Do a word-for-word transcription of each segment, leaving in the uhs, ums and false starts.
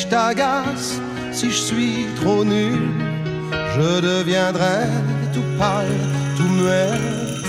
je t'agace, si je suis trop nul, je deviendrai tout pâle, tout muet.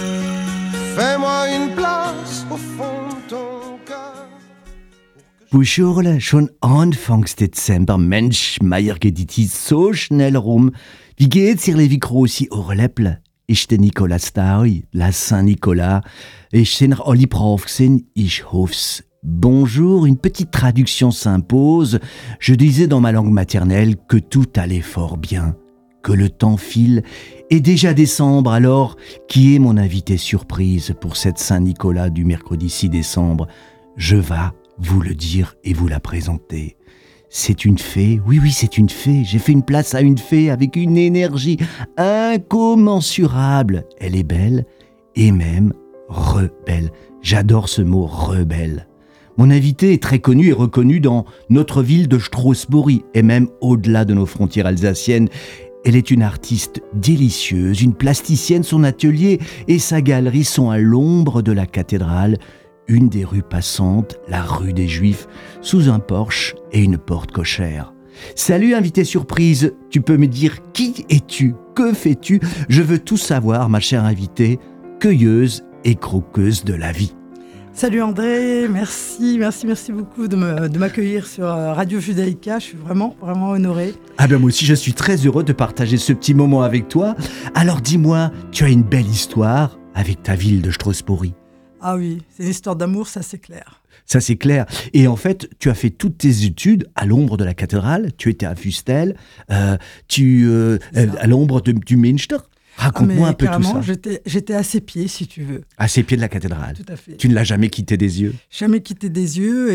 Fais-moi une place au fond de ton cœur. Buschurle, schon Anfangs Dezember, Mensch, Meier geht die Zeit so schnell rum. Wie geht's ihr, liebe große Ohrläppler? Ich der Nicolas Daui, la Saint-Nicolas. Ich sind noch alle brav gewesen, ich hoff's. Bonjour, une petite traduction s'impose. Je disais dans ma langue maternelle que tout allait fort bien, que le temps file. Et déjà décembre, alors, qui est mon invité surprise pour cette Saint-Nicolas du mercredi six décembre? Je vais vous le dire et vous la présenter. C'est une fée, oui oui c'est une fée, j'ai fait une place à une fée avec une énergie incommensurable. Elle est belle et même rebelle. J'adore ce mot rebelle. Mon invitée est très connue et reconnue dans notre ville de Strasbourg et même au-delà de nos frontières alsaciennes. Elle est une artiste délicieuse, une plasticienne, son atelier et sa galerie sont à l'ombre de la cathédrale, une des rues passantes, la rue des Juifs, sous un porche et une porte cochère. Salut invité surprise, tu peux me dire qui es-tu? Que fais-tu? Je veux tout savoir, ma chère invitée, cueilleuse et croqueuse de la vie. Salut André, merci, merci, merci beaucoup de, me, de m'accueillir sur Radio Judaïka. Je suis vraiment, vraiment honoré. Ah ben moi aussi, je suis très heureux de partager ce petit moment avec toi. Alors dis-moi, tu as une belle histoire avec ta ville de Strasbourg. Ah oui, c'est une histoire d'amour, ça c'est clair. Ça c'est clair. Et en fait, tu as fait toutes tes études à l'ombre de la cathédrale. Tu étais à Fustel, euh, tu euh, à l'ombre de, du Münster. Raconte-moi ah un peu tout ça. J'étais, j'étais à ses pieds, si tu veux. À ses pieds de la cathédrale. Tout à fait. Tu ne l'as jamais quitté des yeux. Jamais quitté des yeux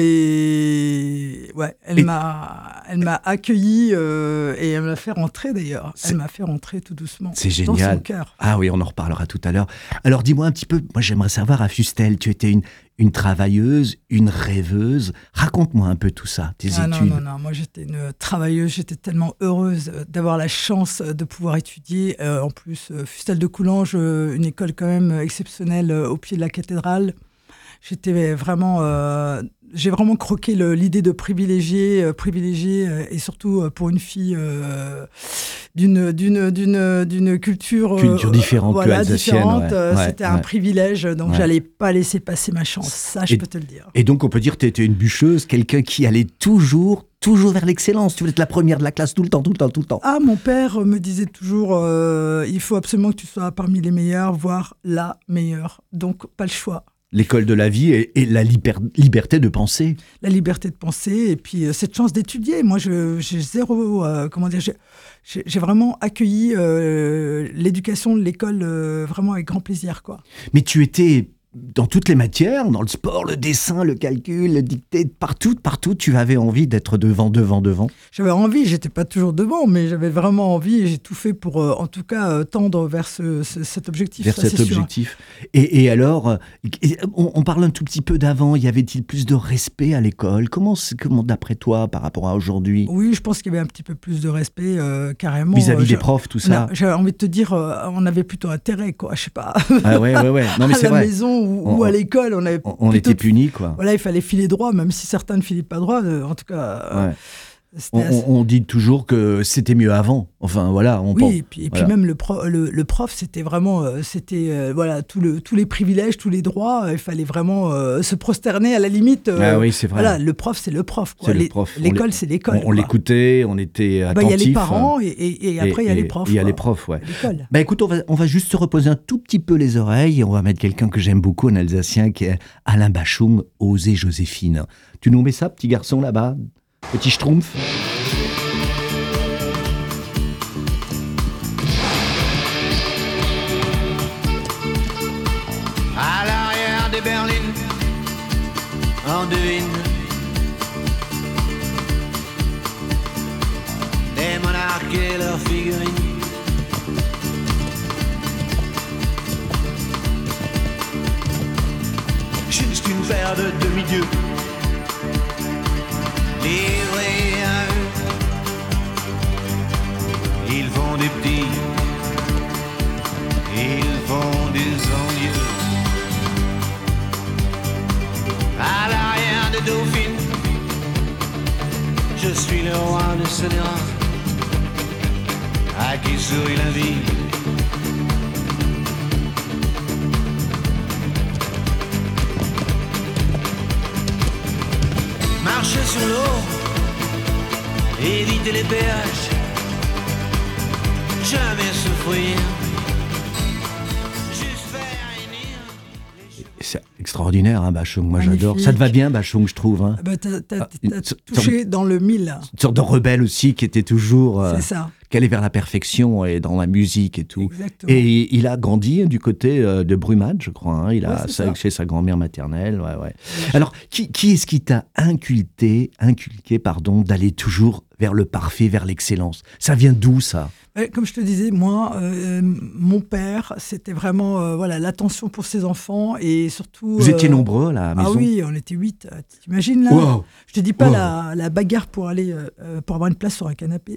et ouais, elle et... m'a, elle m'a accueilli euh, et elle m'a fait rentrer d'ailleurs. C'est... Elle m'a fait rentrer tout doucement. C'est génial. Dans son cœur. Ah oui, on en reparlera tout à l'heure. Alors dis-moi un petit peu. Moi, j'aimerais savoir à Fustel, tu étais une une travailleuse, une rêveuse. Raconte-moi un peu tout ça, tes ah études. Non, non, non. Moi, j'étais une travailleuse. J'étais tellement heureuse d'avoir la chance de pouvoir étudier. Euh, en plus, euh, Fustel de Coulanges, euh, une école quand même exceptionnelle euh, au pied de la cathédrale. J'étais vraiment... Euh, j'ai vraiment croqué le, l'idée de privilégier, euh, privilégier euh, et surtout euh, pour une fille euh, d'une, d'une, d'une, d'une culture, culture euh, différente, voilà, que alsacienne, différente. Ouais, euh, ouais, c'était ouais. un privilège, donc ouais. j'allais pas laisser passer ma chance. Ça, je et, peux te le dire. Et donc, on peut dire que tu étais une bûcheuse, quelqu'un qui allait toujours, toujours vers l'excellence. Tu voulais être la première de la classe tout le temps, tout le temps, tout le temps. Ah, mon père me disait toujours, euh, il faut absolument que tu sois parmi les meilleurs, voire la meilleure. Donc, pas le choix. L'école de la vie et, et la liber- liberté de penser. La liberté de penser et puis euh, cette chance d'étudier. Moi, je, j'ai zéro... Euh, comment dire j'ai, j'ai, j'ai vraiment accueilli euh, l'éducation de l'école euh, vraiment avec grand plaisir, quoi. Mais tu étais dans toutes les matières, dans le sport, le dessin, le calcul, le dicté, partout, partout, tu avais envie d'être devant, devant, devant. J'avais envie, j'étais pas toujours devant, mais j'avais vraiment envie et j'ai tout fait pour, euh, en tout cas, euh, tendre vers ce, ce, cet objectif. Vers ça, cet c'est objectif. Et, et alors, euh, on, on parle un tout petit peu d'avant, y avait-il plus de respect à l'école? Comment, comment d'après toi, par rapport à aujourd'hui? Oui, je pense qu'il y avait un petit peu plus de respect, euh, carrément. Vis-à-vis euh, des profs, tout ça? Non, j'avais envie de te dire, euh, on avait plutôt intérêt, quoi, je sais pas. Ah ouais, ouais, ouais. Non, mais à c'est la vrai. maison ou, on, ou à l'école, on avait on, on était punis, quoi. Voilà, il fallait filer droit, même si certains ne filaient pas droit. Euh, en tout cas, ouais. on, assez... on dit toujours que c'était mieux avant. Enfin, voilà. On oui, pense, et puis, et voilà. puis même le, pro, le, le prof, c'était vraiment, euh, c'était euh, voilà, tout le, tous les privilèges, tous les droits. Euh, il fallait vraiment euh, se prosterner à la limite. Euh, ah oui, c'est vrai. Voilà, le prof, c'est le prof. Quoi. C'est les, le prof. L'école, on c'est l'école. On, on l'écoutait, on était attentifs. Il bah, y a les parents et, et, et après il y a les profs. Il y a les profs, ouais. L'école. Bah écoute, on va, on va juste se reposer un tout petit peu les oreilles et on va mettre quelqu'un que j'aime beaucoup, un Alsacien, qui est Alain Bachung, Osez Joséphine. Tu nous mets ça, petit garçon là-bas, petit schtroumpf. À l'arrière des berlines, on devine des monarques et leurs figurines. Juste une paire de demi-dieux livrés à eux. Ils font des petits, ils font des envieux. À l'arrière des dauphines, je suis leur scélérat à qui sourit la vie. Marcher sur l'eau, éviter les péages, jamais souffrir, juste faire réunir. C'est extraordinaire, hein, Bachung, moi Magnifique. j'adore. Ça te va bien, Bachung, je trouve. Hein. Bah, t'as, t'as, Ah, t'as une sorte- touché dans le mille. Une sorte de rebelle aussi qui était toujours euh, C'est ça. calé vers la perfection et dans la musique et tout. Exactement. Et il a grandi du côté euh, de Brumade, je crois. Hein. Il a Ouais, c'est ça, ça. chez sa grand-mère maternelle. Ouais, ouais. Alors, qui, qui est-ce qui t'a inculqué, inculqué pardon, d'aller toujours vers le parfait, vers l'excellence? Ça vient d'où, ça? Ouais, comme je te disais, moi, euh, mon père, c'était vraiment euh, voilà, l'attention pour ses enfants et surtout... Vous étiez euh, nombreux à la maison? Ah oui, on était huit. euh, T'imagines, là? Wow. Je te dis pas Wow. la, la bagarre pour aller euh, pour avoir une place sur un canapé.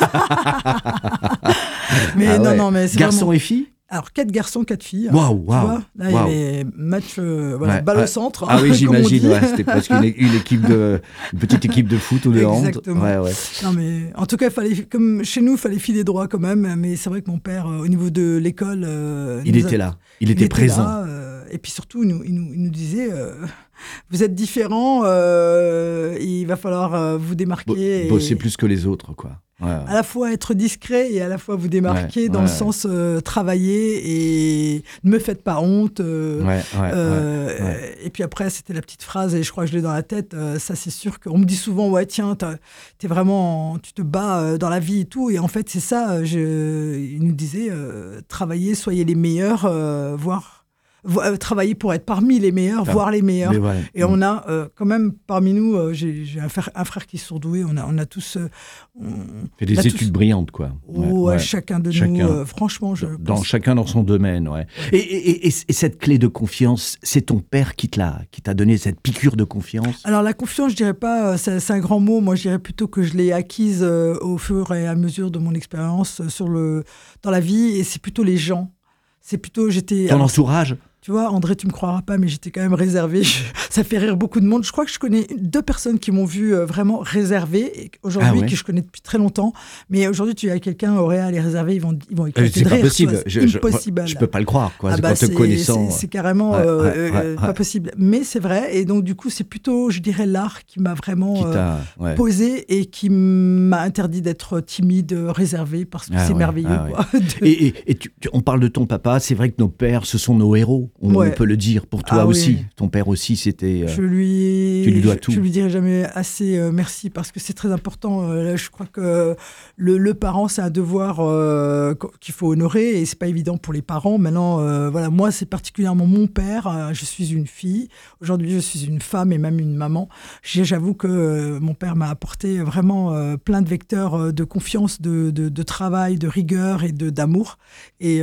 mais Ah non, ouais. non, mais c'est Garçons vraiment... et filles? Alors, quatre garçons, quatre filles. Waouh, Tu waouh. vois, là, waouh. il y avait match, euh, voilà, Ouais, balle ouais. au centre. Ah oui, comme on j'imagine, dit. ouais, c'était presque une, une équipe de, une petite équipe de foot ou de hand. Exactement. Ouais, ouais. Non, mais en tout cas, il fallait, comme chez nous, il fallait filer droit quand même. Mais c'est vrai que mon père, euh, au niveau de l'école, euh, Il nous était a- là, il était présent. là, euh, et puis surtout, il nous, il nous, il nous disait euh, vous êtes différents, euh, il va falloir euh, vous démarquer. Bo- et Bosser plus que les autres, quoi. Ouais, ouais. à la fois être discret et à la fois vous démarquer Ouais, dans ouais. le sens euh, travailler et ne me faites pas honte. euh, Ouais, ouais, euh, ouais, ouais. Et puis après, c'était la petite phrase, et je crois que je l'ai dans la tête. euh, ça, c'est sûr qu'on me dit souvent, ouais, tiens, t'as- t'es vraiment, tu te bats euh, dans la vie et tout. Et en fait, c'est ça. euh, Je, il nous disait, euh, travaillez, soyez les meilleurs, euh, voire vo- euh, travailler pour être parmi les meilleurs, Ah, voire les meilleurs. Mais voilà. Et on a euh, quand même parmi nous, euh, j'ai j'ai un frère, un frère qui est sourdoué. On a, on a tous, euh, on, fait des on a études tous- brillantes, quoi. Oh, Ouais, ouais, ouais. chacun de Chacun. nous, euh, franchement, je Dans pense- chacun dans son domaine, ouais. Et, et, et, et cette clé de confiance, c'est ton père qui te l'a, qui t'a donné cette piqûre de confiance. Alors la confiance, je dirais pas, euh, c'est c'est un grand mot. Moi, je dirais plutôt que je l'ai acquise euh, au fur et à mesure de mon expérience euh, sur le dans la vie, et c'est plutôt les gens. C'est plutôt j'étais. Ton alors, entourage. Tu vois, André, tu me croiras pas, mais j'étais quand même réservée. Je- ça fait rire beaucoup de monde. Je crois que je connais deux personnes qui m'ont vu euh, vraiment réservée et aujourd'hui, Ah ouais. que je connais depuis très longtemps. Mais aujourd'hui, tu as quelqu'un au Réal et réservé, ils vont, ils vont Euh, éclater c'est de pas rire. possible. C'est Je, je, impossible. je peux pas le croire, quoi. Ah C'est bah, quand te c'est- connaissant. c'est- c'est carrément Ouais, euh, ouais, euh, ouais, pas ouais. possible. Mais c'est vrai. Et donc, du coup, c'est plutôt, je dirais, l'art qui m'a vraiment Qui euh, t'a. Ouais. posé et qui m'a interdit d'être timide, réservé, parce que Ah c'est ouais, merveilleux. ah ouais. quoi. De- Et, et, et tu- tu- on parle de ton papa, c'est vrai que nos pères, ce sont nos héros, on, Ouais. on peut le dire. Pour toi Ah aussi, oui. ton père aussi, c'était... euh, Je lui, tu lui dois je, tout. je lui dirai jamais assez euh, merci, parce que c'est très important. Euh, là, je crois que le, le parent, c'est un devoir euh, qu- qu'il faut honorer, et c'est pas évident pour les parents. Maintenant, euh, voilà, moi, c'est particulièrement mon père. Euh, je suis une fille. Aujourd'hui, je suis une femme et même une maman. J'ai- J'avoue que euh, mon père m'a apporté vraiment euh, plein de vecteurs euh, de confiance, de, de, de travail, de rigueur et de d'amour. Et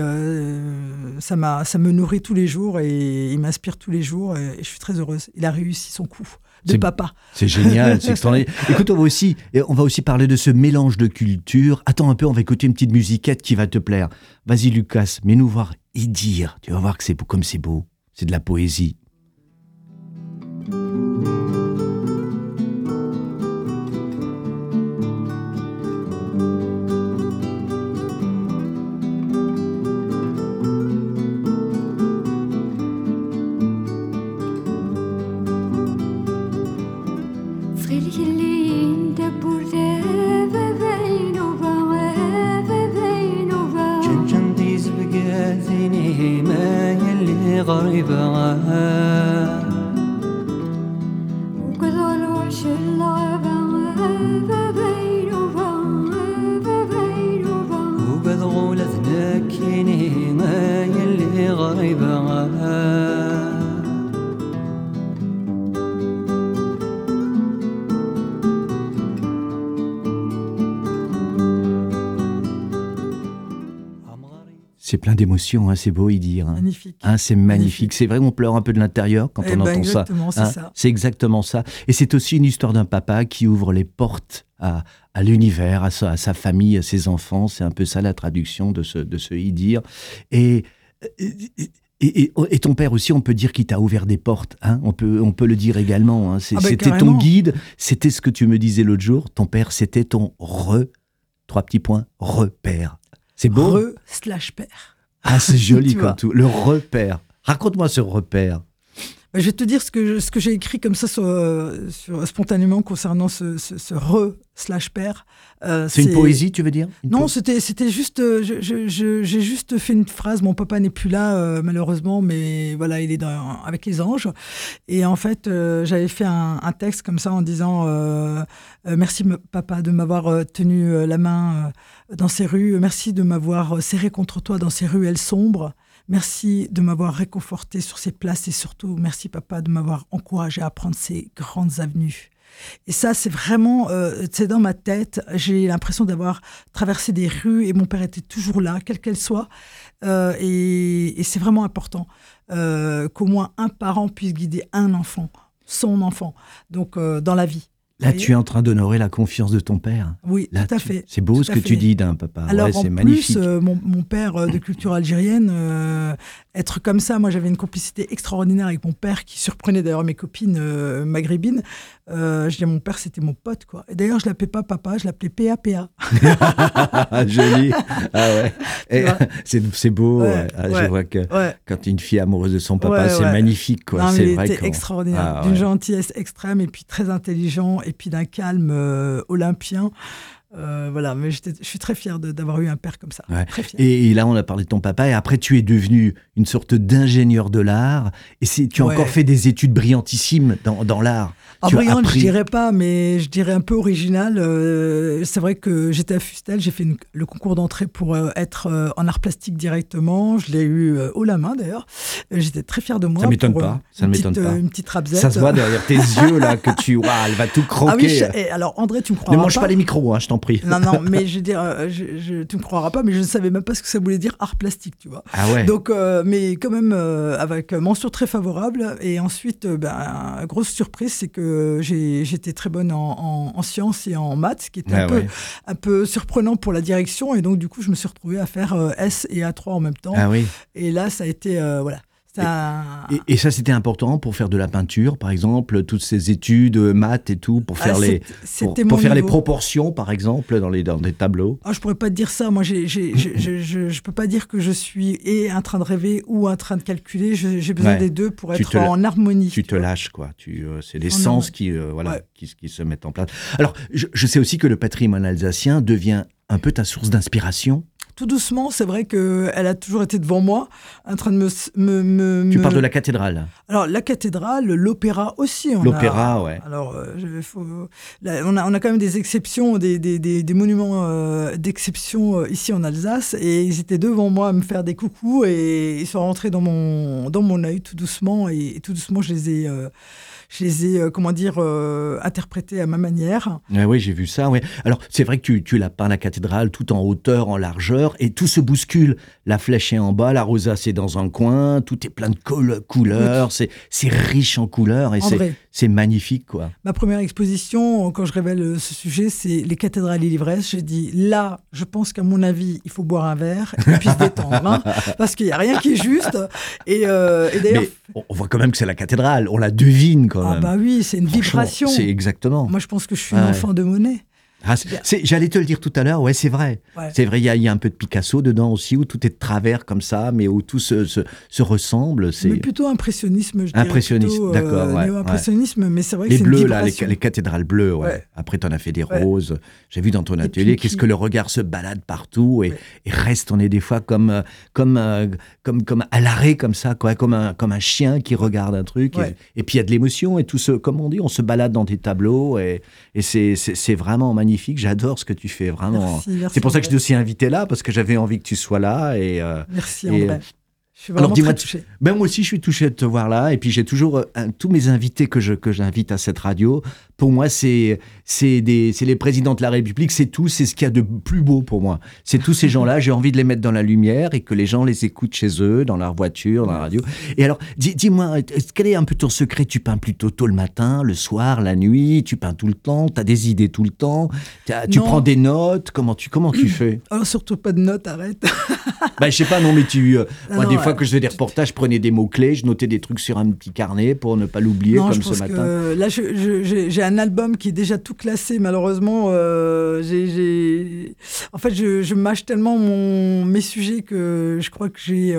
euh, ça m'a, ça me nourrit tous les jours et il m'inspire tous les jours. Et, et je suis très heureuse. Il a réussi son coup de C'est- papa. C'est génial, c'est extraordinaire. Écoute, on va aussi, et on va aussi parler de ce mélange de cultures. Attends un peu, on va écouter une petite musiquette qui va te plaire. Vas-y, Lucas, mets-nous voir Idir. Tu vas voir que c'est beau, comme c'est beau. C'est de la poésie. جنجن ديز بقازيني ما يلي غريبة وقد غولت نكيني ما يلي غريبة C'est plein d'émotions, hein, c'est beau, Idir. Hein. Magnifique. Hein, c'est magnifique. Magnifique. C'est vrai, on pleure un peu de l'intérieur quand Eh on ben, entend ça. exactement, c'est Hein. ça. C'est exactement ça. Et c'est aussi une histoire d'un papa qui ouvre les portes à, à l'univers, à sa, à sa famille, à ses enfants. C'est un peu ça la traduction de ce, de ce Idir. Et euh, Et, et, et ton père aussi, on peut dire qu'il t'a ouvert des portes. Hein, on, peut, on peut le dire également. Hein. C'est, Ah bah, c'était carrément. ton guide. C'était ce que tu me disais l'autre jour. Ton père, c'était ton re, trois petits points, repère. C'est beau. Re slash père. Ah, c'est joli Tu comme vois. tout. Le repère. Raconte-moi ce repère. Bah, je vais te dire ce que, je- ce que j'ai écrit comme ça sur, euh, sur- spontanément concernant ce, ce, ce re slash père. Euh, C'est une poésie, tu veux dire? Une Non, po- c'était, c'était juste. euh, je- je- je- j'ai juste fait une phrase. Mon papa n'est plus là, euh, malheureusement, mais voilà, il est dans, avec les anges. Et en fait, euh, j'avais fait un, un texte comme ça en disant euh, euh, merci, m- papa, de m'avoir euh, tenu euh, la main euh, dans ces rues. Merci de m'avoir euh, serré contre toi dans ces ruelles sombres. Merci de m'avoir réconforté sur ces places et surtout, merci, papa, de m'avoir encouragé à prendre ces grandes avenues. Et ça, c'est vraiment, euh, c'est dans ma tête. J'ai l'impression d'avoir traversé des rues et mon père était toujours là, quelle qu'elle soit. Euh, et, et c'est vraiment important euh, qu'au moins un parent puisse guider un enfant, son enfant, donc euh, dans la vie. Là, Vous tu es en train d'honorer la confiance de ton père. Oui, Là, tout à tu- fait. C'est beau tout ce à que fait. tu dis d'un papa. Alors Ouais, en c'est plus, magnifique. euh, mon, mon père euh, de culture algérienne, euh, être comme ça, moi j'avais une complicité extraordinaire avec mon père qui surprenait d'ailleurs mes copines euh, maghrébines. Euh, je dis à mon père, c'était mon pote, quoi. Et d'ailleurs, je l'appelais pas papa, je l'appelais P A P A. Joli. Ah ouais. Et, vois. c'est, c'est beau. Ouais, ouais. Ah, Je ouais. vois que Ouais. quand une fille est amoureuse de son papa, Ouais, c'est ouais. magnifique, quoi. Non, mais c'est il vrai était qu'on- extraordinaire, Ah, d'une ouais. gentillesse extrême et puis très intelligent et puis d'un calme euh, olympien. Euh, voilà, mais j'étais- je suis très fière de- d'avoir eu un père comme ça. Ouais. Très fière. Et, et là, on a parlé de ton papa, et après, tu es devenu une sorte d'ingénieur de l'art, et c'est, tu as Ouais. encore fait des études brillantissimes dans, dans l'art. Ah, Tu as brillante, appris- je dirais pas, mais je dirais un peu original. Euh, c'est vrai que j'étais à Fustel, j'ai fait une- le concours d'entrée pour euh, être euh, en art plastique directement. Je l'ai eu euh, haut la main d'ailleurs. Euh, J'étais très fière de moi. Ça m'étonne pour, euh, pas, ça une ne m'étonne petite, pas. euh, Une petite rapzette. Ça se voit derrière tes yeux, là, que tu... Waouh, elle va tout croquer. Ah oui, je- et alors André, tu me croiras Ne mange pas. pas les micros, hein, je t'en prie. Non, non, mais je veux dire, euh, je, je- tu me croiras pas, mais je ne savais même pas ce que ça voulait dire art plastique, tu vois. Ah ouais. Donc, euh, mais quand même, euh, avec mention très favorable. Et ensuite, euh, ben, grosse surprise, c'est que j'ai, j'étais très bonne en, en- en sciences et en maths, ce qui était Ah un, peu, ouais. un peu surprenant pour la direction. Et donc, du coup, je me suis retrouvée à faire euh, S et A trois en même temps. Ah oui. Et là, ça a été, euh, voilà. C'est un- Et, et ça, c'était important pour faire de la peinture, par exemple, toutes ces études, euh, maths et tout, pour Ah, faire, les, c'était- pour, c'était pour mon faire les niveau. proportions, par exemple, dans les, dans des tableaux. Ah, je pourrais pas te dire ça. Moi, j'ai, j'ai, j'ai- je, je, je peux pas dire que je suis et en train de rêver ou en train de calculer. Je- j'ai besoin Ouais. des deux pour Tu être te la- en harmonie. Tu te lâches, quoi. Tu, euh, c'est les Oh non. sens qui, euh, voilà, Ouais. qui, qui se mettent en place. Alors, je, je sais aussi que le patrimoine alsacien devient un peu ta source d'inspiration. Tout doucement, c'est vrai qu'elle a toujours été devant moi, en train de me... me, me Tu me- parles de la cathédrale. Alors, la cathédrale, l'opéra aussi. on L'opéra, a- ouais. Alors, euh, je- faut- là, on, a, on a quand même des exceptions, des, des, des, des monuments euh, d'exception euh, ici en Alsace, et ils étaient devant moi à me faire des coucous, et ils sont rentrés dans mon, dans mon œil tout doucement, et, et tout doucement, je les ai... euh, je les ai, euh, comment dire, euh, interprétés à ma manière. Ah oui, j'ai vu ça. Ouais. Alors, c'est vrai que tu, tu l'as peint la cathédrale tout en hauteur, en largeur, et tout se bouscule. La flèche est en bas, la rosace est dans un coin, tout est plein de col- couleurs, c'est, c'est riche en couleurs, et En c'est, vrai. c'est magnifique, quoi. Ma première exposition, quand je révèle euh, ce sujet, c'est les cathédrales et l'ivresse. J'ai dit, là, je pense qu'à mon avis, il faut boire un verre et puis se détendre, hein, parce qu'il n'y a rien qui est juste. Et, euh, et d'ailleurs, Mais on on voit quand même que c'est la cathédrale, on la devine quand ah même. bah oui, c'est une Franchement, vibration. C'est exactement. Moi, je pense que je suis Ouais. un enfant de Monet. Ah, c'est- c'est- j'allais te le dire tout à l'heure, ouais, c'est vrai. Ouais. C'est vrai, il y, a- il y a un peu de Picasso dedans aussi, où tout est de travers comme ça, mais où tout se, se, se ressemble. C'est Mais plutôt impressionnisme, je dirais. Impressionniste, plutôt, d'accord, ouais, néo-impressionnisme, mais c'est vrai que les c'est bleus, une là, les, vibration. les cathédrales bleues, ouais. Ouais. Après, tu en as fait des Ouais. roses. J'ai vu dans ton Et atelier, puis qu'est-ce qui- que le regard se balade partout et, Ouais. et reste, on est des fois comme, euh, comme, euh, comme, comme à l'arrêt, comme ça, quoi, comme, un, comme un chien qui regarde un truc. Ouais. Et, et puis, il y a de l'émotion et tout ce, comme on dit, on se balade dans tes tableaux et, et c'est, c'est, c'est vraiment magnifique. J'adore ce que tu fais, vraiment. Merci, merci, c'est pour ça que je t'ai André. aussi invité là, parce que j'avais envie que tu sois là. Et, euh, Merci, et, André. euh, Je suis vraiment alors, dis-moi, très touchée. ben moi aussi, je suis touché de te voir là. Et puis, j'ai toujours euh, un- tous mes invités que je que j'invite à cette radio. Pour moi, c'est c'est des c'est les présidents de la République. C'est tout. C'est ce qu'il y a de plus beau pour moi. C'est tous ces gens-là. J'ai envie de les mettre dans la lumière et que les gens les écoutent chez eux, dans leur voiture, dans la radio. Et alors, dis, dis-moi, quel est un peu ton secret? Tu peins plutôt tôt le matin, le soir, la nuit. Tu peins tout le temps. T'as des idées tout le temps. T'as- Tu Non. prends des notes. Comment tu comment tu fais? Alors, surtout pas de notes, arrête. Ben, je sais pas. Non, mais tu. euh, Ah moi, non, des fois, fois que je faisais des reportages, je prenais des mots-clés, je notais des trucs sur un petit carnet pour ne pas l'oublier, non, comme je ce pense matin. Que, là, je, je, j'ai, j'ai un album qui est déjà tout classé, malheureusement. Euh, j'ai, j'ai... En fait, je, je mâche tellement mon, mes sujets que je crois que j'ai...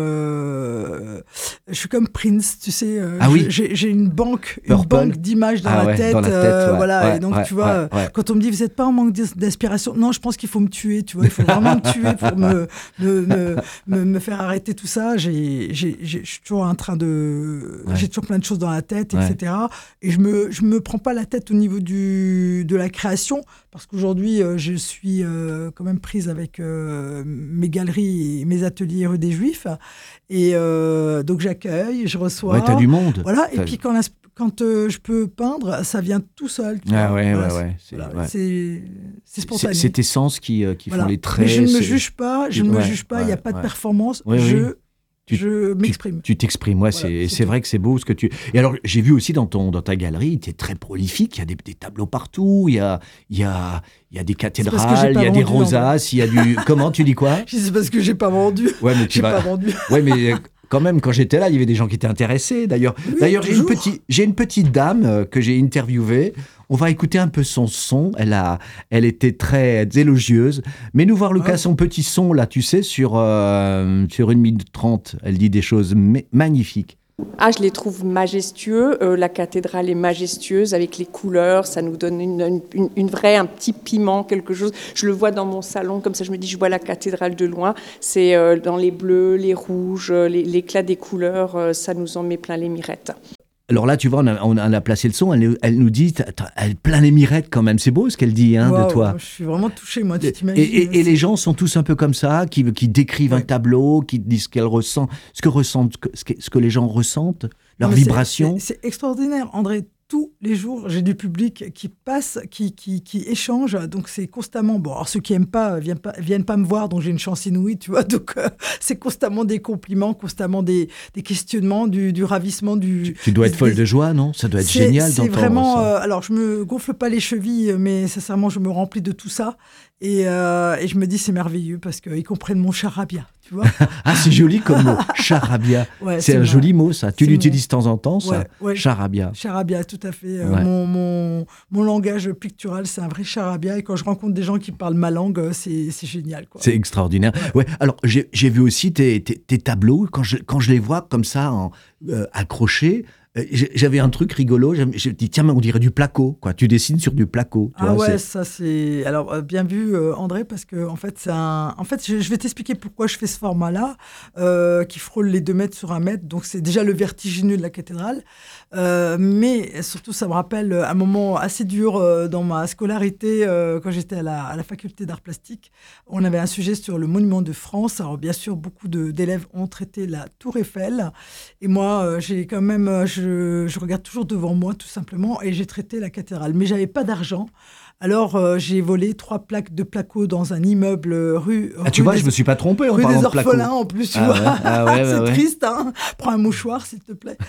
Euh... Je suis comme Prince, tu sais. Euh, ah oui. j'ai, j'ai une banque, une Purple. banque d'images dans, ah la ouais, tête, dans la tête. euh, Ouais, voilà. ouais, et donc, ouais, tu vois, ouais, ouais. quand on me dit, vous n'êtes pas en manque d'inspiration, non, je pense qu'il faut me tuer, tu vois. Il faut vraiment me tuer pour me, me, me, me, me faire arrêter tout ça. J'ai, j'ai, j'ai, je suis toujours en train de... Ouais. J'ai toujours plein de choses dans la tête, ouais. et cetera. Et je me, je me prends pas la tête au niveau du, de la création, parce qu'aujourd'hui, euh, je suis euh, quand même prise avec euh, mes galeries et mes ateliers rue des Juifs. Et euh, donc, j'accueille, je reçois. Ouais, t'as du monde. Voilà. T'as... Et puis, quand, la, quand euh, je peux peindre, ça vient tout seul. Tu ah vois. ouais, voilà, ouais, ouais. C'est, voilà, ouais. c'est, c'est spontané. C'est, c'est tes sens qui, euh, qui voilà. font les traits. Mais je ne me c'est... juge pas, je ne ouais, me juge pas, il ouais, n'y a pas ouais. de performance. Ouais, je... oui. Tu, je m'exprime. Tu, tu t'exprimes, ouais, voilà, c'est, c'est, c'est vrai que c'est beau ce que tu... Et alors, j'ai vu aussi dans, ton, dans ta galerie, tu es très prolifique, il y a des, des tableaux partout, il y a, il y a, il y a des cathédrales, il y a des rosaces, il y a du... Comment, tu dis quoi? Je dis c'est parce que j'ai pas vendu. Ouais, mais tu j'ai vas... pas vendu. Ouais, mais... Quand même, quand j'étais là, il y avait des gens qui étaient intéressés. D'ailleurs, oui, D'ailleurs j'ai, une petite, j'ai une petite dame euh, que j'ai interviewée. On va écouter un peu son son. Elle, a, elle était très élogieuse. Mais nous voir, Lucas, ouais. son petit son, là, tu sais, sur, euh, sur une minute trente, elle dit des choses ma- magnifiques. Ah, je les trouve majestueux. Euh, la cathédrale est majestueuse avec les couleurs. Ça nous donne une, une, une vraie, un petit piment, quelque chose. Je le vois dans mon salon, comme ça je me dis, je vois la cathédrale de loin. C'est euh, dans les bleus, les rouges, les, l'éclat des couleurs, euh, ça nous en met plein les mirettes. Alors là, tu vois, on a, on a placé le son, elle, elle nous dit, elle plein les mirettes quand même, c'est beau ce qu'elle dit hein, wow, de toi. Je suis vraiment touchée, moi, tu t'imagines. Et, et, et les gens sont tous un peu comme ça, qui, qui décrivent ouais. un tableau, qui disent ce qu'elles ressentent, ce que, ressentent, ce que, ce que les gens ressentent, leurs vibrations. C'est, c'est, c'est extraordinaire, André. Tous les jours, j'ai du public qui passe, qui, qui, qui échange. Donc, c'est constamment... Bon, alors, ceux qui n'aiment pas ne viennent pas, viennent pas me voir, donc j'ai une chance inouïe, tu vois. Donc, euh, c'est constamment des compliments, constamment des, des questionnements, du, du ravissement. Du, tu, tu dois être des, folle de joie, non? Ça doit être c'est, génial c'est d'entendre vraiment, ça. Euh, alors, je me gonfle pas les chevilles, mais sincèrement, je me remplis de tout ça. Et, euh, et je me dis, c'est merveilleux, parce qu'ils comprennent mon charabia. Tu vois ah, c'est joli comme mot, charabia. Ouais, c'est, c'est un vrai. Joli mot, ça. Tu c'est l'utilises mon... de temps en temps, ça. Ouais, ouais. Charabia. Charabia, tout à fait. Euh, ouais. mon, mon, mon langage pictural, c'est un vrai charabia. Et quand je rencontre des gens qui parlent ma langue, c'est, c'est génial, quoi. C'est extraordinaire. Ouais. Ouais. Alors, j'ai, j'ai vu aussi tes, tes, tes tableaux. Quand je, quand je les vois comme ça, en, euh, accrochés, j'avais un truc rigolo, je me dis tiens mais on dirait du placo quoi, tu dessines sur du placo. Tu ah vois, ouais, c'est... ça c'est alors bien vu euh, André, parce que en fait c'est un en fait je, je vais t'expliquer pourquoi je fais ce format là euh, qui frôle les deux mètres sur un mètre, donc c'est déjà le vertigineux de la cathédrale, euh, mais surtout ça me rappelle un moment assez dur euh, dans ma scolarité euh, quand j'étais à la, à la faculté d'art plastique. On avait un sujet sur le monument de France. Alors bien sûr beaucoup de, d'élèves ont traité la Tour Eiffel et moi euh, j'ai quand même je Je, je regarde toujours devant moi, tout simplement, et j'ai traité la cathédrale. Mais je n'avais pas d'argent. Alors, euh, j'ai volé trois plaques de placo dans un immeuble rue... Ah, tu rue vois, des, je me suis pas trompé en rue parlant des de placo. orphelins, en plus, tu ah vois. Ouais, ah ouais, c'est ouais, ouais. triste, hein. Prends un mouchoir, s'il te plaît.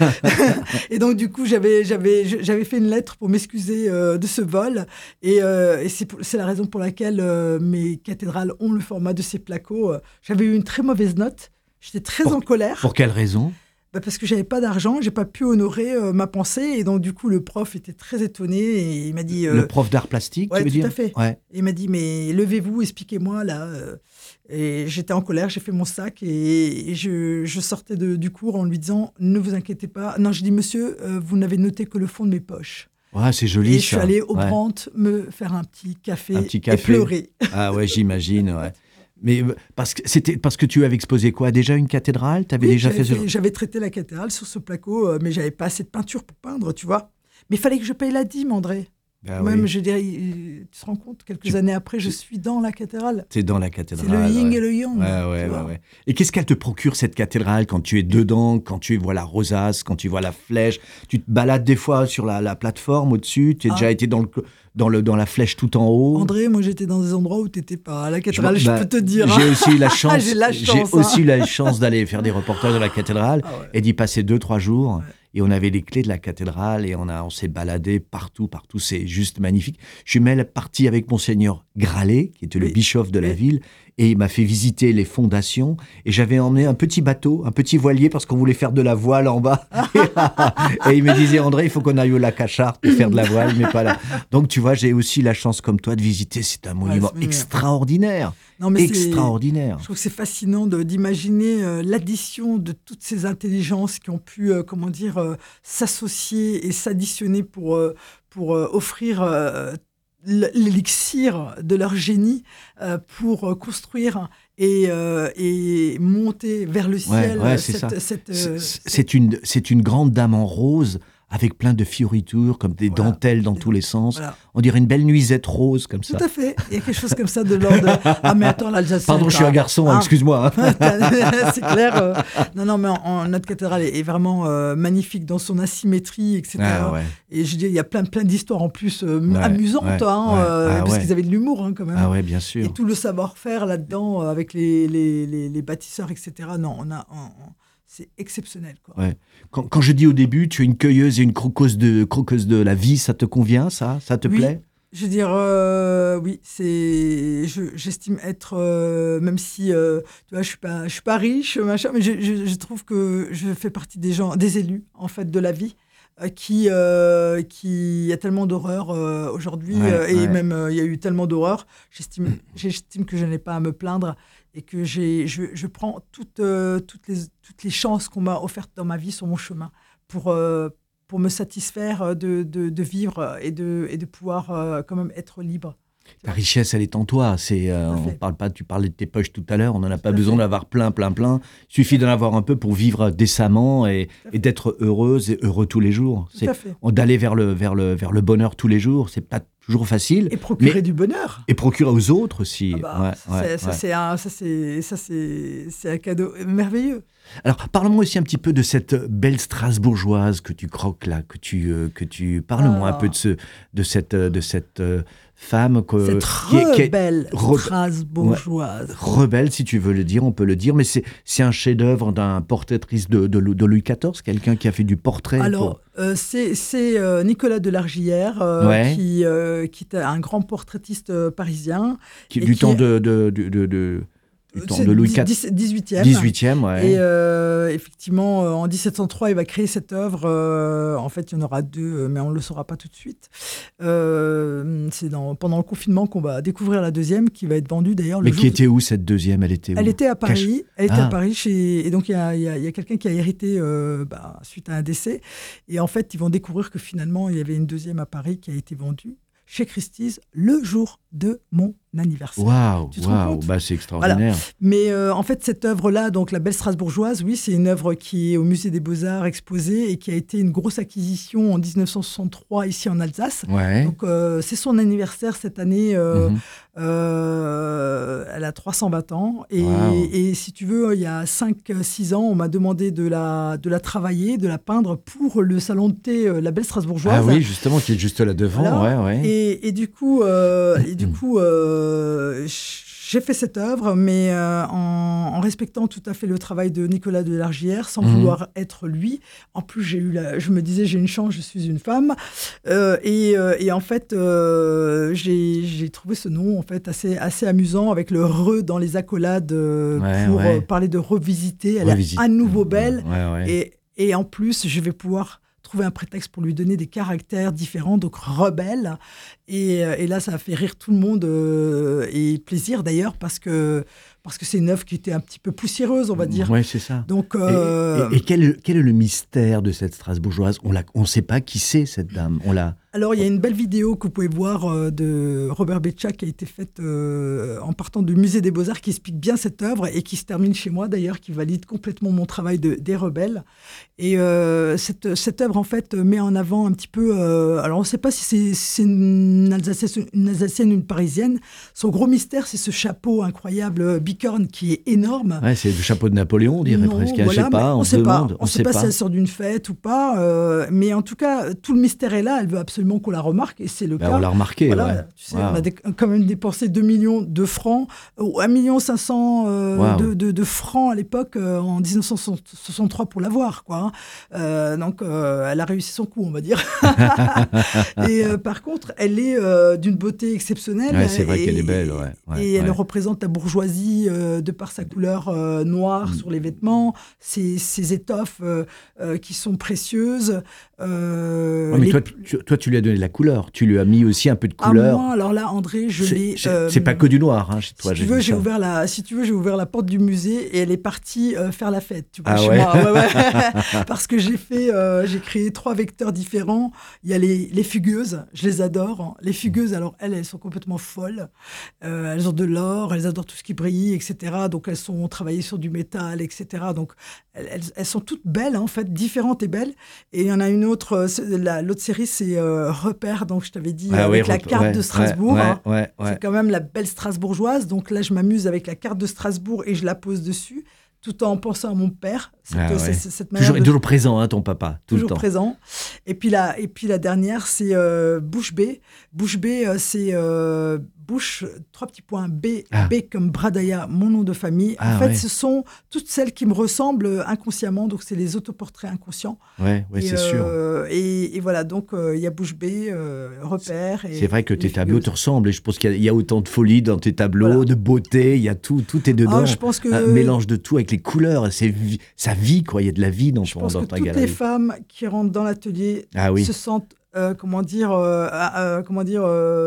Et donc, du coup, j'avais, j'avais, j'avais fait une lettre pour m'excuser euh, de ce vol. Et, euh, et c'est, pour, c'est la raison pour laquelle euh, mes cathédrales ont le format de ces placos. J'avais eu une très mauvaise note. J'étais très pour, en colère. Pour quelle raison ? Bah parce que j'avais pas d'argent, j'ai pas pu honorer euh, ma pensée, et donc du coup le prof était très étonné et il m'a dit. Euh, le prof d'art plastique, ouais, tu veux tout dire ? à fait. Ouais. Et il m'a dit mais levez-vous, expliquez-moi là. Euh, et j'étais en colère, j'ai fait mon sac et, et je, je sortais de, du cours en lui disant ne vous inquiétez pas. Non, je dis monsieur, euh, vous n'avez noté que le fond de mes poches. Ouais, c'est joli. Et ça. je suis allée au ouais. Brandt me faire un petit café, un petit café. et pleurer. Ah ouais, j'imagine. Ouais. Mais parce que, c'était, parce que tu avais exposé quoi ? Déjà une cathédrale ? Tu avais oui, déjà j'avais, fait, fait, j'avais traité la cathédrale sur ce placo, euh, mais j'avais pas assez de peinture pour peindre, tu vois. Mais il fallait que je paye la dîme, André. Ah Même, oui. je dirais, tu te rends compte, quelques tu, années après, je suis dans la cathédrale. C'est dans la cathédrale. C'est le yin ouais. et le yang. Ouais, ouais, ouais, ouais. Et qu'est-ce qu'elle te procure, cette cathédrale, quand tu es dedans, quand tu vois la rosace, quand tu vois la flèche ? Tu te balades des fois sur la, la plateforme au-dessus ? Tu as ah. déjà été dans, le, dans, le, dans la flèche tout en haut ? André, moi, j'étais dans des endroits où tu n'étais pas. À la cathédrale, je, bah, je peux te dire. J'ai aussi la chance, j'ai la chance, j'ai hein. aussi la chance d'aller faire des reportages dans la cathédrale ah ouais. et d'y passer deux, trois jours. Ouais. Et on avait les clés de la cathédrale et on, a, on s'est baladé partout, partout. C'est juste magnifique. Je suis même parti avec Monseigneur Gralet, qui était le Oui. bischoff de la Oui. ville, et il m'a fait visiter les fondations. Et j'avais emmené un petit bateau, un petit voilier, parce qu'on voulait faire de la voile en bas. Et il me disait, André, il faut qu'on aille au lac à Chartres et faire de la voile, mais pas là. Donc, tu vois, j'ai aussi la chance, comme toi, de visiter. C'est un monument c'est magnifique. extraordinaire. Non, mais c'est- Extraordinaire. Je trouve que c'est fascinant de- d'imaginer euh, l'addition de toutes ces intelligences qui ont pu, euh, comment dire, euh, s'associer et s'additionner pour, euh, pour euh, offrir euh, l- l'élixir de leur génie euh, pour euh, construire et, euh, et monter vers le ciel ouais, euh, c'est cette, ça. cette, euh, C'est- C'est une, c'est une grande dame en rose avec plein de fioritures, comme des Voilà. dentelles dans tous les sens. Voilà. On dirait une belle nuisette rose, comme ça. Tout à fait. Il y a quelque chose comme ça de l'ordre de... Ah, mais attends, l'Alsace... Pardon, je suis un garçon, hein, Ah. excuse-moi. hein. C'est clair. euh. Non, non, mais en, en- notre cathédrale est, est vraiment euh, magnifique dans son asymétrie, et cetera. Ah, ouais. Et je dis, il y a plein, plein d'histoires en plus euh, Ouais, amusantes, ouais, hein, ouais. euh, Ah, parce ouais. qu'ils avaient de l'humour hein, quand même. Ah ouais, bien sûr. Et tout le savoir-faire là-dedans, euh, avec les, les, les, les bâtisseurs, et cetera. Non, on a, on- on- c'est exceptionnel. Quoi. Ouais. Quand, quand je dis au début, tu es une cueilleuse et une croqueuse de, croqueuse de la vie, ça te convient, ça Ça te Oui. plaît Je veux dire, euh, oui, c'est, je- j'estime être, euh, même si, euh, tu vois, je suis pas, je suis pas riche, machin, mais je, je- je trouve que je fais partie des gens, des élus, en fait, de la vie, euh, qui, euh, qui, il y a tellement d'horreur euh, aujourd'hui, Ouais, euh, et ouais. même euh, il y a eu tellement d'horreur. J'estime, j'estime que je n'ai pas à me plaindre et que j'ai, je, je prends toutes, euh, toutes les, toutes les chances qu'on m'a offertes dans ma vie sur mon chemin pour euh, pour me satisfaire de, de, de vivre et de, et de pouvoir euh, quand même être libre. Ta richesse, elle est en toi. C'est, euh, Tout à on fait. parle pas, tu parlais de tes poches tout à l'heure, on n'en a pas à besoin fait. d'avoir plein, plein, plein. Il suffit d'en avoir un peu pour vivre décemment et, Tout à fait. et d'être heureuse et heureux tous les jours. Tout C'est, à fait. d'aller vers le, vers, le, vers le bonheur tous les jours, c'est pas toujours facile. Et procurer Mais- du bonheur. Et procurer aux autres aussi. Ah bah, Ouais, c'est- ouais, ça, ouais. c'est un, ça, c'est, ça, c'est, c'est un cadeau merveilleux. Alors, parle-moi aussi un petit peu de cette belle Strasbourgeoise que tu croques là, que tu, euh, que tu... Parle-moi Ah. un peu de, ce, de cette, euh, de cette euh, femme que, Cette Euh, qui est- qui est rebelle re- Strasbourgeoise. rebelle, si tu veux le dire, on peut le dire, mais c'est, c'est un chef-d'œuvre d'un portraitiste de, de, Lou- de Louis quatorze, quelqu'un qui a fait du portrait. Alors, pour- euh, c'est, c'est euh, Nicolas de Largillère, euh, Ouais. qui, euh, qui est un grand portraitiste euh, parisien. qui- et du qui temps est- de, de, de, de- de- du temps C'est de Louis dix- quatorze. dix-huitième. dix-huitième, ouais. Et euh, effectivement, euh, en dix-sept cent trois, il va créer cette œuvre. euh, en fait, il y en aura deux, euh, mais on ne le saura pas tout de suite. Euh, c'est dans, pendant le confinement qu'on va découvrir la deuxième, qui va être vendue d'ailleurs le mais jour. qui était où cette deuxième? Elle était où? Elle était à Paris. Elle était Ah. à Paris chez... Et donc, il y a, il y a- il y a quelqu'un qui a hérité euh, bah, suite à un décès. Et en fait, ils vont découvrir que finalement, il y avait une deuxième à Paris qui a été vendue chez Christie's le jour de mon anniversaire. Waouh, Tu te rends waouh, compte bah c'est extraordinaire. Mais euh, en fait, cette œuvre-là, donc la Belle Strasbourgeoise, oui, c'est une œuvre qui est au Musée des Beaux-Arts exposée et qui a été une grosse acquisition en dix-neuf cent soixante-trois ici en Alsace. Ouais. Donc euh, c'est son anniversaire cette année. euh, Mhm. euh, elle a trois cent vingt ans. Et, Wow. et si tu veux, il y a cinq six ans, on m'a demandé de la, de la travailler, de la peindre pour le salon de thé euh, La Belle Strasbourgeoise. Ah oui, justement, qui est juste là devant, Voilà. ouais, ouais. Et, et du coup, euh, et du coup euh, j'ai fait cette œuvre, mais euh, en, en respectant tout à fait le travail de Nicolas de Largillère, sans Mhm. vouloir être lui. En plus, j'ai eu la, je me disais, j'ai une chance, je suis une femme. Euh, et, euh, et en fait, euh, j'ai j'ai trouvé ce nom en fait assez, assez amusant, avec le re dans les accolades, euh, Ouais, pour ouais. euh, parler de revisiter. Elle Revisite. est à nouveau belle. Ouais, ouais. Et, et en plus, je vais pouvoir trouver un prétexte pour lui donner des caractères différents, donc rebelle. Et, euh, et là, ça a fait rire tout le monde euh, et plaisir d'ailleurs, parce que parce que c'est une œuvre qui était un petit peu poussiéreuse, on va dire. Ouais, c'est ça. Donc, Et- euh, Et, et quel, est- quel est le mystère de cette Strasbourgeoise? On ne on sait pas qui c'est, cette dame. On l'a... alors, il y a une belle vidéo que vous pouvez voir euh, de Robert Béchat qui a été faite euh, en partant du Musée des Beaux-Arts, qui explique bien cette œuvre et qui se termine chez moi d'ailleurs, qui valide complètement mon travail de, des rebelles. Et euh, cette, cette œuvre, en fait, met en avant un petit peu... euh, alors, on ne sait pas si c'est, si c'est une, Alsacienne, une Alsacienne ou une Parisienne. Son gros mystère, c'est ce chapeau incroyable, bicorne qui est énorme. Ouais, c'est le chapeau de Napoléon, on dirait Non, presque. Je voilà, sais pas, mais on, on se sait demande. pas. On ne sait pas si elle sort d'une fête ou pas. euh, mais en tout cas, tout le mystère est là. Elle veut absolument qu'on la remarque et c'est le Ben, cas. on l'a remarqué, Voilà, ouais. tu sais, Wow. on a dé- quand même dépensé deux millions de francs, ou un million cinq cents euh, Wow. de, de, de francs à l'époque, euh, en dix-neuf cent soixante-trois pour l'avoir, quoi. hein. Euh, donc, euh, elle a réussi son coup, on va dire. et euh, par contre, elle est euh, d'une beauté exceptionnelle. Ouais, c'est vrai et, qu'elle est belle, ouais, ouais, et elle ouais. représente la bourgeoisie euh, de par sa couleur euh, noire Mm. sur les vêtements, ses, ses étoffes euh, euh, qui sont précieuses. euh, Ouais, mais les- toi, tu, toi, tu lui as donné la couleur. Tu lui as mis aussi un peu de à couleur. moi, alors là, André, je C'est- l'ai. c'est euh, c'est pas que du noir, hein, chez toi. Si tu j'ai veux, dit j'ai ça. ouvert la. Si tu veux, j'ai ouvert la porte du musée et elle est partie euh, faire la fête. Tu vois, Ah chez ouais. moi. Ouais, ouais. Parce que j'ai fait, euh, j'ai créé trois vecteurs différents. Il y a les, les fugueuses, je les adore. Les fugueuses, alors elles, elles sont complètement folles. Euh, elles ont de l'or, elles adorent tout ce qui brille, et cetera. Donc elles sont travaillées sur du métal, et cetera. Donc elles, elles, elles sont toutes belles, hein, en fait, différentes et belles. Et il y en a une autre. euh, c'est- la- L'autre série, c'est euh, Repère. Donc je t'avais dit Ah avec oui, la rep- carte ouais, de Strasbourg. Ouais, hein. ouais, ouais, ouais. C'est quand même la belle strasbourgeoise. Donc là, je m'amuse avec la carte de Strasbourg et je la pose dessus, tout en pensant à mon père. Cette, Ah ouais. cette- cette- cette manière Toujours, de- toujours présent, hein, ton papa, tout toujours le temps. présent. Et puis la, et puis la dernière, c'est euh, Bouche B. Bouche B, euh, c'est euh, Bouche, trois petits points, B, Ah. B comme Bradaya, mon nom de famille. Ah en fait, ouais. ce sont toutes celles qui me ressemblent euh, inconsciemment. Donc, c'est les autoportraits inconscients. Ouais, ouais, et, c'est sûr. euh, Et, et voilà, donc euh, il y a Bouche B, euh, Repère. et- C'est vrai que et tes les tableaux figureuses. te ressemblent et je pense qu'il y, a- il y a autant de folie dans tes tableaux, Voilà. de beauté, il y a tout, tout est dedans. Ah, je pense que- Un mélange de tout avec les couleurs, c'est vi- ça vit quoi, il y a de la vie dans, Je ton, pense dans que ta toutes galerie. les femmes qui rentrent dans l'atelier Ah oui. se sentent, euh, comment dire, euh, euh, comment dire,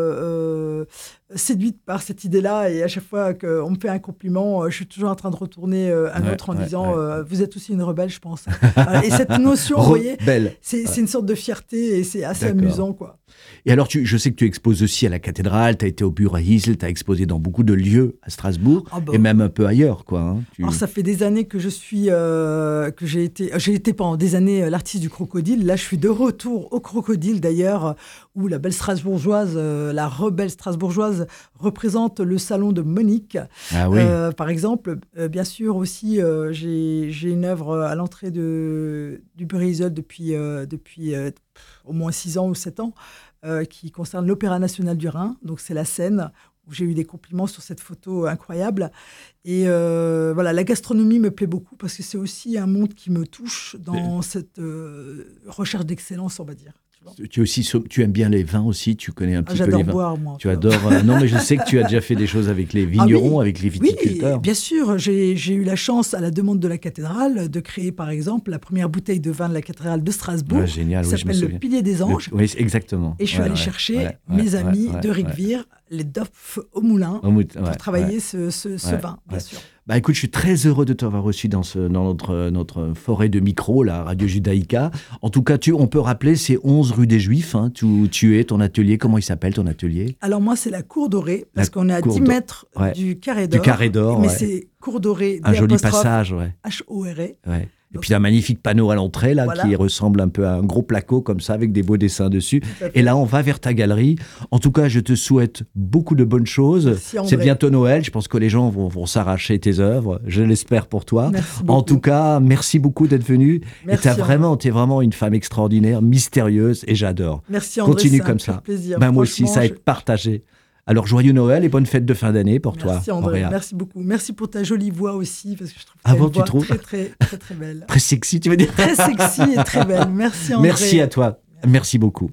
euh, euh, séduites par cette idée-là. Et à chaque fois qu'on me fait un compliment, euh, je suis toujours en train de retourner euh, un Ouais, autre en ouais, disant ouais. euh, vous êtes aussi une rebelle, je pense. Voilà. Et cette notion, vous voyez, Rebelle. c'est c'est une sorte de fierté et c'est assez D'accord. amusant, quoi. Et alors, tu, je sais que tu exposes aussi à la cathédrale, tu as été au Burehisel, tu as exposé dans beaucoup de lieux à Strasbourg Ah bah. et même un peu ailleurs, quoi. hein. Tu- Alors ça fait des années que je suis, euh, que j'ai été, j'ai été pendant des années euh, l'artiste du crocodile. Là, je suis de retour au crocodile d'ailleurs, euh, où la belle Strasbourgeoise, euh, la rebelle Strasbourgeoise représente le salon de Monique. Ah oui. Euh, par exemple, euh, bien sûr aussi, euh, j'ai j'ai une œuvre à l'entrée de du Burehisel depuis euh, depuis euh, pff, au moins six ans ou sept ans, euh, qui concerne l'Opéra national du Rhin. Donc c'est la scène où j'ai eu des compliments sur cette photo incroyable. Et euh, voilà, la gastronomie me plaît beaucoup parce que c'est aussi un monde qui me touche dans cette euh, recherche d'excellence, on va dire. Tu vois. Tu, aussi, tu aimes bien les vins aussi, tu connais un Ah, petit peu j'adore les vins. boire, moi. Tu adores. euh, non, mais je sais que tu as déjà fait des choses avec les vignerons, Ah oui. avec les Oui, viticulteurs. bien sûr. J'ai j'ai eu la chance, à la demande de la cathédrale, de créer, par exemple, la première bouteille de vin de la cathédrale de Strasbourg, Ouais, génial, qui oui, je me s'appelle le souviens. Pilier des Anges. Le- oui, exactement. Et je suis Ouais, allée ouais, chercher ouais, mes ouais, amis ouais, de ouais, Riquevire, les Dopf au moulin, Au mout- pour ouais, travailler ouais. ce, ce- ce Ouais, vin, bien ouais. sûr. Bah écoute, je suis très heureux de t'avoir reçu dans, ce, dans notre, notre forêt de micros, la Radio Judaïka. En tout cas, tu, on peut rappeler, c'est onze rue des Juifs, hein, tu, où tu es, ton atelier. Comment il s'appelle ton atelier? Alors moi, c'est la Cour Dorée, parce La qu'on est à Cour dix d'Or- mètres ouais. du Carré Du d'Or. Carré d'Or, Mais ouais. c'est Cour Dorée, Un joli d'apostrophe passage, ouais. H O R E. ouais. Et Donc, puis un magnifique panneau à l'entrée, là, Voilà. qui ressemble un peu à un gros placo, comme ça, avec des beaux dessins dessus. Tout à fait. Et là, on va vers ta galerie. En tout cas, je te souhaite beaucoup de bonnes choses. Merci, André. C'est bientôt Noël. Je pense que les gens vont, vont s'arracher tes œuvres. Je l'espère pour toi. Merci En beaucoup. tout cas, merci beaucoup d'être venu. Merci, et t'as André. vraiment, t'es vraiment une femme extraordinaire, mystérieuse, et j'adore. Merci André, Continue c'est un comme pur ça. plaisir. Ben, moi aussi, Franchement, ça a je- été partagé. Alors, joyeux Noël et bonne fête de fin d'année pour Merci toi, André, Auréa. merci beaucoup. Merci pour ta jolie voix aussi, parce que je trouve que Ah t'as bon, une tu voix trouves très, très, très, très belle. Très sexy, tu veux dire? Très sexy et très belle. Merci André. Merci à toi. Merci beaucoup.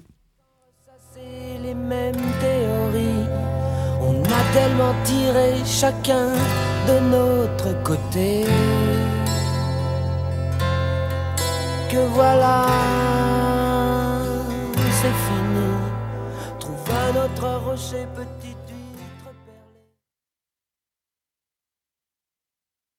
C'est les mêmes théories. On a tellement tiré chacun de notre côté que voilà, c'est fini. Trouve un autre rocher petit.